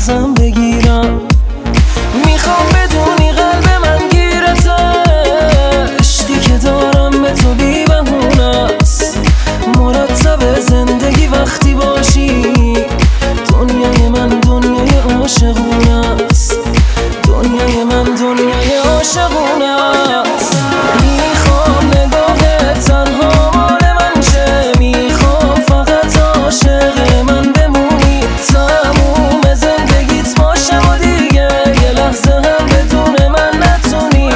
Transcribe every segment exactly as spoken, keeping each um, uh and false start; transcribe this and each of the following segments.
لحظم بگیرم. میخوام بدونی قلب من گیرته، عشقی که دارم به تو بی بهونه است. مرتب زندگی وقتی باشی، دنیای من دنیای عاشقونه است. دنیای من دنیای عاشقونه است. میخوام نگاهت تنها مال من شه، میخوام فقط عاشق من بمونی. تموم زندگیت باشم و دیگه یه لحظه هم بدون من نتونی.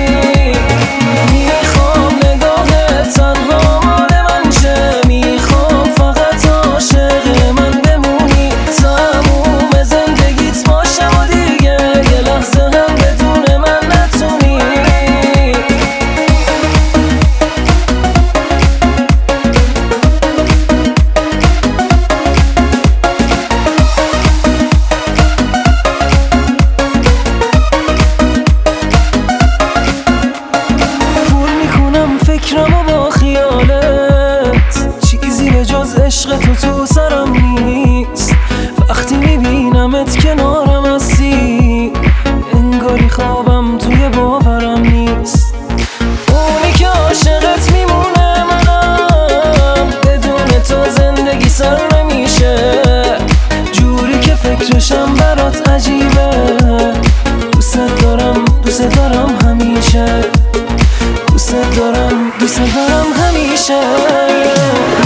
میخوام نگاهت تنها مال من شه، میخوام فقط عاشق من بمونی. تموم زندگیت باشم و دیگه یه لحظه هم بدون من نتونی. فکرمو با خیالت، چیزی به جز عشق تو تو سرم نیست. وقتی میبینمت کنارم هستی، انگاری خوابم توی باورم نیست. اونی که عاشقت میمونه منم، بدون تو زندگی سر نمیشه. جوری که فکرشم برات عجیبه، دوست دارم دوست دارم همیشه. دوست دارم دوست دارم همیشه.